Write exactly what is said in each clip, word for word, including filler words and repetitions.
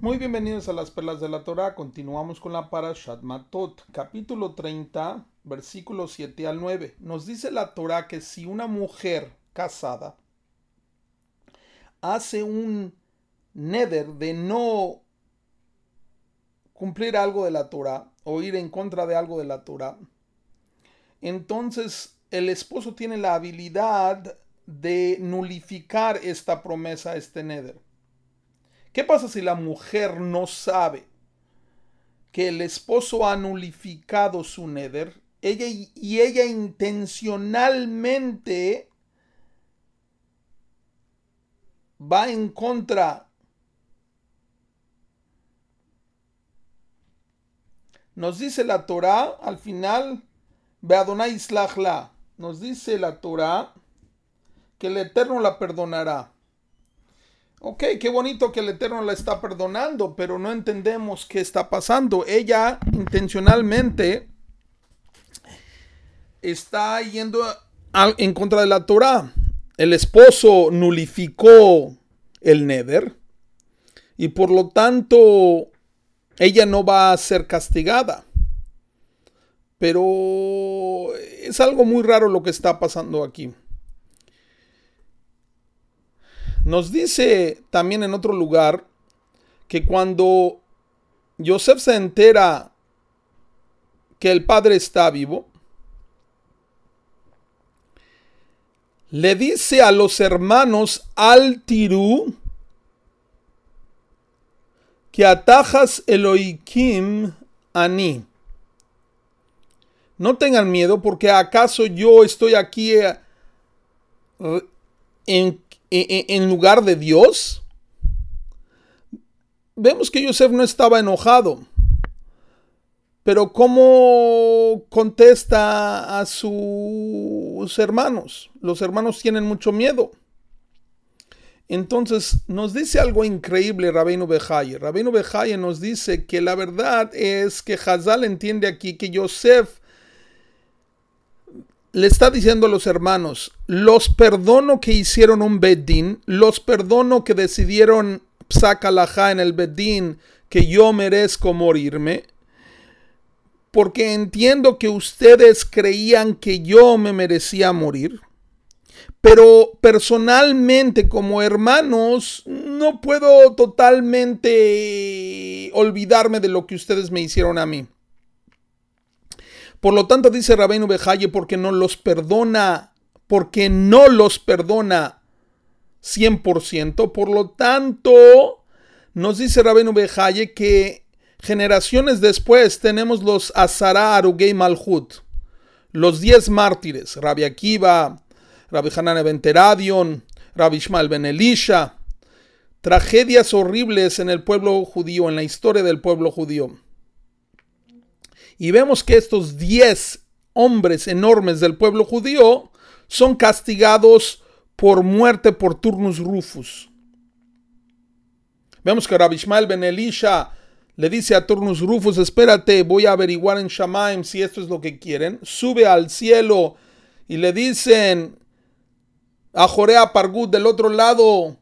Muy bienvenidos a las perlas de la Torá. Continuamos con la Parashat Matot, capítulo treinta, versículos siete al nueve. Nos dice la Torá que si una mujer casada hace un neder de no cumplir algo de la Torá o ir en contra de algo de la Torá, entonces el esposo tiene la habilidad de nulificar esta promesa, este neder. ¿Qué pasa si la mujer no sabe que el esposo ha nulificado su neder? Ella y ella intencionalmente va en contra. Nos dice la Torá al final, Beadonai Islach la, nos dice la Torá que el Eterno la perdonará. Ok, qué bonito que el Eterno la está perdonando, pero no entendemos qué está pasando. Ella intencionalmente está yendo a, en contra de la Torá. El esposo nulificó el neder y por lo tanto ella no va a ser castigada. Pero es algo muy raro lo que está pasando aquí. Nos dice también en otro lugar que cuando Yosef se entera que el padre está vivo, le dice a los hermanos al tirú que atajas Eloikim ani. No tengan miedo, porque acaso yo estoy aquí en en lugar de Dios. Vemos que Yosef no estaba enojado, pero ¿cómo contesta a sus hermanos? Los hermanos tienen mucho miedo. Entonces nos dice algo increíble Rabbeinu Behaye. Rabbeinu Behaye nos dice que la verdad es que Hazal entiende aquí que Yosef le está diciendo a los hermanos, los perdono que hicieron un bedín, los perdono que decidieron psak halajá en el bedín, que yo merezco morirme, porque entiendo que ustedes creían que yo me merecía morir, pero personalmente como hermanos no puedo totalmente olvidarme de lo que ustedes me hicieron a mí. Por lo tanto, dice Rabbeinu Behaye, porque no los perdona, porque no los perdona cien por ciento. Por lo tanto, nos dice Rabbeinu Behaye que generaciones después tenemos los Azara Arugei Malhut, los diez mártires, Rabbi Akiva, Rabbi Hanan ben Teradion, Rabbi Ishmael ben Elisha, tragedias horribles en el pueblo judío, en la historia del pueblo judío. Y vemos que estos diez hombres enormes del pueblo judío son castigados por muerte por turnus rufus. Vemos que Rabbi Ishmael ben Elisha le dice a turnus rufus, espérate, voy a averiguar en Shamaim si esto es lo que quieren. Sube al cielo y le dicen a Jorea Pargut del otro lado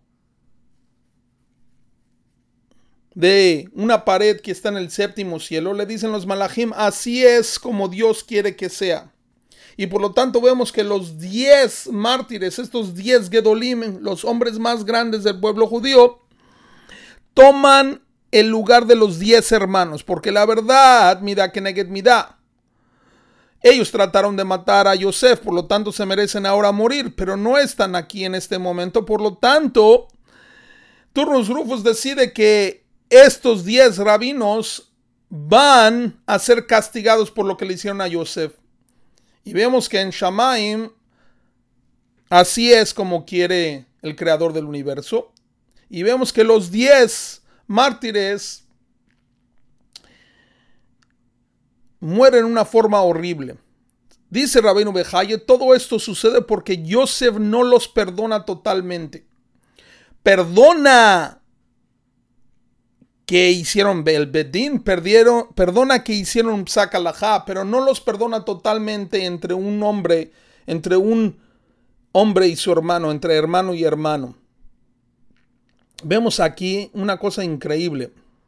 de una pared que está en el séptimo cielo, le dicen los malachim, así es como Dios quiere que sea. Y por lo tanto vemos que los diez mártires, estos diez gedolim, los hombres más grandes del pueblo judío, toman el lugar de los diez hermanos, porque la verdad, midá keneged midá, ellos trataron de matar a Yosef, por lo tanto se merecen ahora morir, pero no están aquí en este momento. Por lo tanto, Turnus Rufus decide que estos diez rabinos van a ser castigados por lo que le hicieron a Yosef. Y vemos que en Shamaim así es como quiere el creador del universo. Y vemos que los diez mártires mueren de una forma horrible. Dice Rabbeinu Behaye, todo esto sucede porque Yosef no los perdona totalmente. Perdona que hicieron el bedín, perdieron, perdona que hicieron un psak halajá, pero no los perdona totalmente entre un hombre, entre un hombre y su hermano, entre hermano y hermano. Vemos aquí una cosa increíble.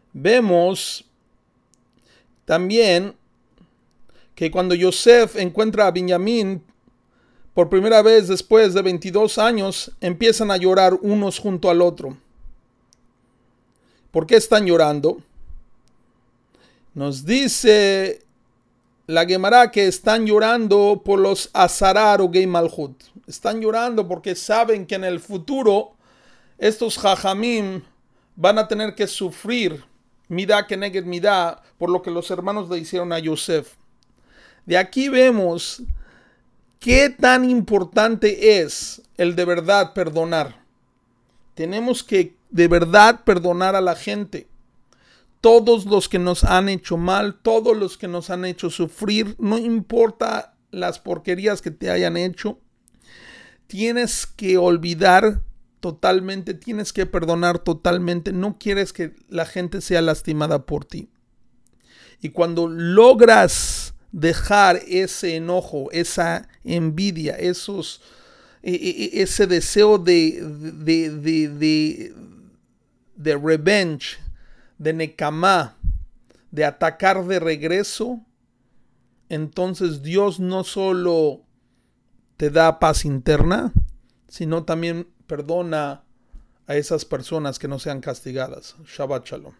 Vemos también que cuando Yosef encuentra a Benjamín por primera vez después de veintidós años, empiezan a llorar unos junto al otro. ¿Por qué están llorando? Nos dice la Gemara que están llorando por los Azarar o Gei Malhut. Están llorando porque saben que en el futuro estos Jajamim van a tener que sufrir Midá keneged Midá por lo que los hermanos le hicieron a Yosef. De aquí vemos qué tan importante es el de verdad perdonar. Tenemos que de verdad perdonar a la gente. Todos los que nos han hecho mal, todos los que nos han hecho sufrir, no importa las porquerías que te hayan hecho, tienes que olvidar totalmente, tienes que perdonar totalmente. No quieres que la gente sea lastimada por ti. Y cuando logras dejar ese enojo, esa envidia, esos, ese deseo de, de, de, de, de revenge, de nekamá, de atacar de regreso, entonces Dios no solo te da paz interna, sino también perdona a esas personas que no sean castigadas. Shabbat Shalom.